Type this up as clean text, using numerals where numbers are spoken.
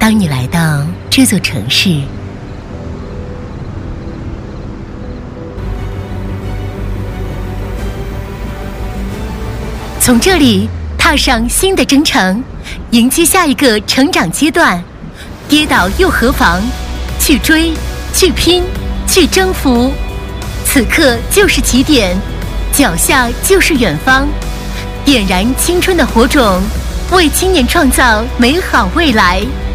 当你来到这座城市，从这里踏上新的征程，迎接下一个成长阶段。跌倒又何妨？去追，去拼，去征服。此刻就是起点，脚下就是远方。点燃青春的火种，为青年创造美好未来。